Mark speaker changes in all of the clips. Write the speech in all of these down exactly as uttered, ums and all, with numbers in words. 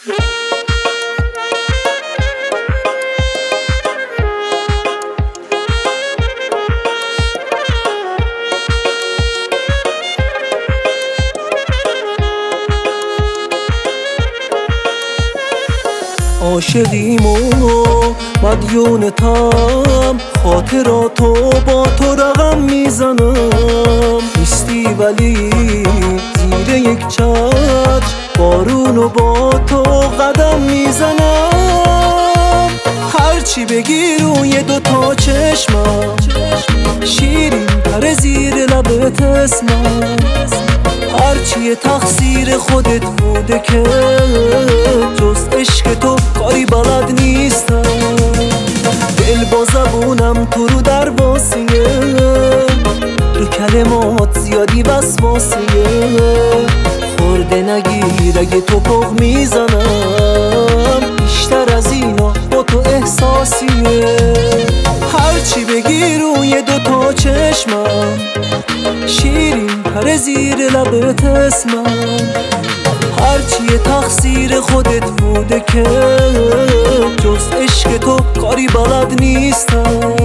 Speaker 1: عاشقیم و مدیون تام، خاطراتو با تو رقم میزنم. نیستی ولی زیر یک چتر بارونو با تو قدم میزنم. هرچی بگی روی دوتا چشمم، شیرین تر زیر لبت اسمم. هرچی تقصیر خودت بوده که جز عشق تو کاری بلد نیستم. دل با زبونم تو رو درباسیه، رو کلمات زیادی وسواسیه. خورده نگیر اگه تو پخ میزنم، بیشتر از اینا با تو احساسیه. هرچی بگی روی دوتا چشمم، شیرین تر زیر لبت اسمم. هرچی تقصیر خودت بوده که جز عشق تو کاری بلد نیستم.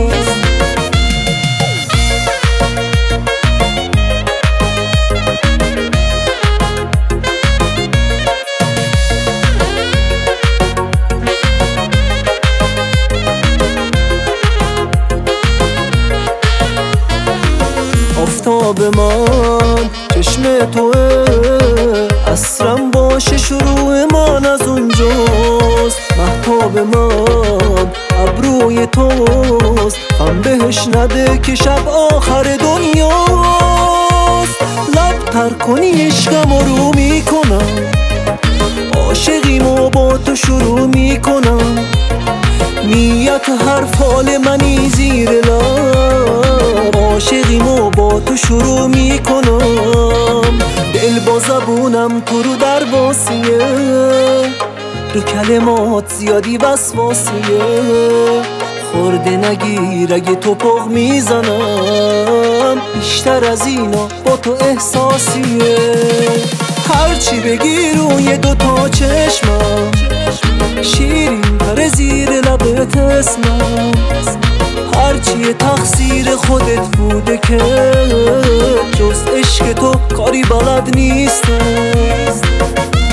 Speaker 1: آفتاب من چشم توه، عصرم باشه شروع من از اونجاست. مهتاب من ابروی توست، غم بهش نده که شب آخر دنیاست. لب تر کنی عشقم رو میکنم، عاشقیمو با تو شروع میکنم. نیت حرف حال منی زیر لب، عاشقیمو با تو شروع میکنم. دل با زبونم تو رو درباسیه، رو کلمات زیادی وسواسیه. خورده نگیر اگه تو پخ میزنم، بیشتر از اینا با تو احساسیه. هرچی بگی روی دوتا چشمم، شیرین تر زیر لبت اسمم. هرچی تقصیر خودت بوده که جز عشق تو کاری بلد نیستم.